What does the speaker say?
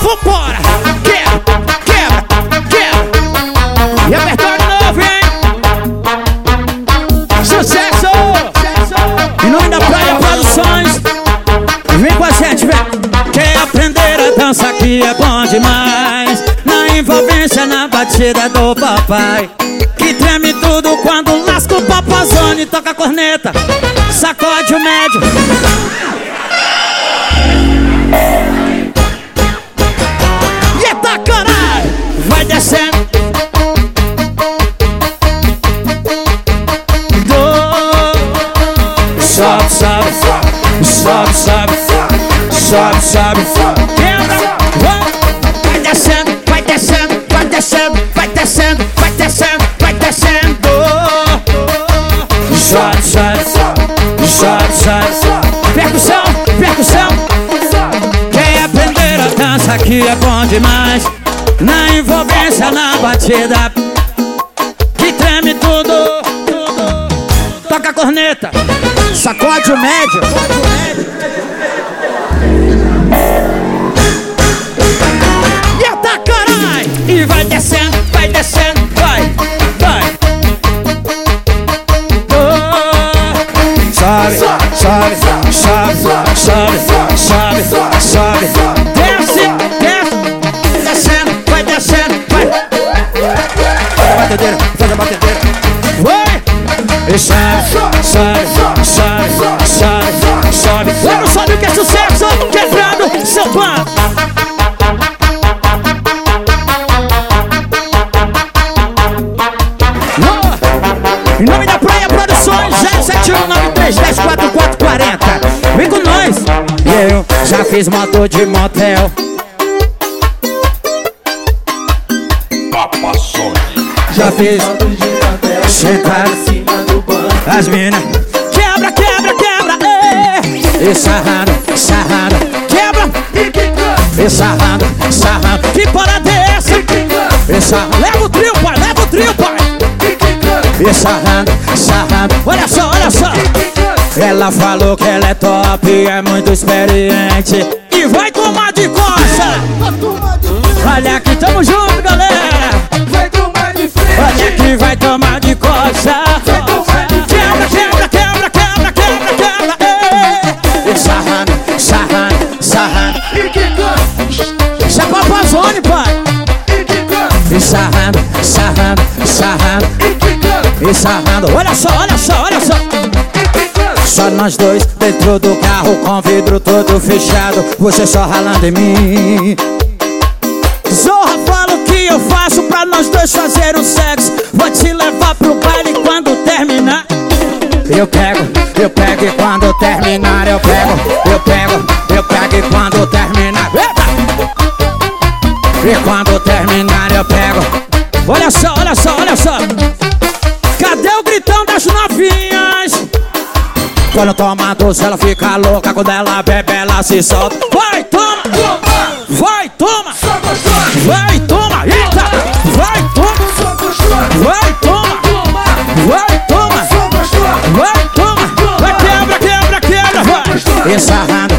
vambora. Quebra, quebra, quebra. Repertório novo, hein? Sucesso! Em nome da Praia Produções. Vem com a gente, vem. Quer aprender a dança que é bom demais. Na envolvência, na batida do papai, que treme tudo quando lasca o papazone. Toca a corneta, sacode o médio. Eita caralho! Vai descendo. Sobe, sobe, sobe, sobe, sobe, sobe. Quebra, vai descendo, vai descendo, vai descendo, vai descendo, vai descendo, vai descendo. Sobe, sobe, sobe, sobe. Percussão, percussão. Quer aprender a dança que é bom demais. Na envolvência, na batida, que treme tudo. Toca a corneta, sacode o médio. Eita caralho! E vai descendo, vai descendo, vai, vai. Sobe, sobe, sobe, sobe, sobe, sobe. Desce, desce. Descendo, vai descendo, vai. Batedeira, faz a batedeira. Vai! E sobe, sobe, sobe, sobe, sobe. Você não sabe o que é sucesso? Quebrando seu plano. Em nome da Praia Produções, 07193104440. Vem com nós. Eu já fiz moto de motel. Já fiz sentado em cima do banco. As minas quebra, quebra, quebra. E sarrando, sarrando. Quebra e sarrando, sarrando. Que parada é essa? E sarrando. Leva o trio, pai, leva o trio, pai. E sarrando, sarrando. Olha só, olha só. Ela falou que ela é top, é muito experiente. E vai tomar de costa. Olha aqui, tamo junto, galera. Olha que vai tomar de costa. Quebra, quebra, quebra, quebra, quebra, quebra. E sarrando, sarrando, sarrando. Isso é papazone, pai. E sarrando, sarrando, sarrando. E sarrando, olha só, olha só, olha só. Só nós dois dentro do carro com vidro todo fechado. Você só ralando em mim. Zorra, fala o que eu faço pra nós dois fazer o sexo. Vou te levar pro baile quando terminar. Eu pego e quando terminar eu pego. Eu pego e quando terminar. E quando terminar eu pego. Olha só, olha só, olha só. Cadê o gritão das novinhas? Quando toma doce ela fica louca. Quando ela bebe ela se solta. Vai, toma! Vai, toma! Vai, toma! Eita! Vai, toma! Vai, toma! Vai, toma! Vai, toma! Vai, quebra, quebra, quebra! Vai! E sarrando,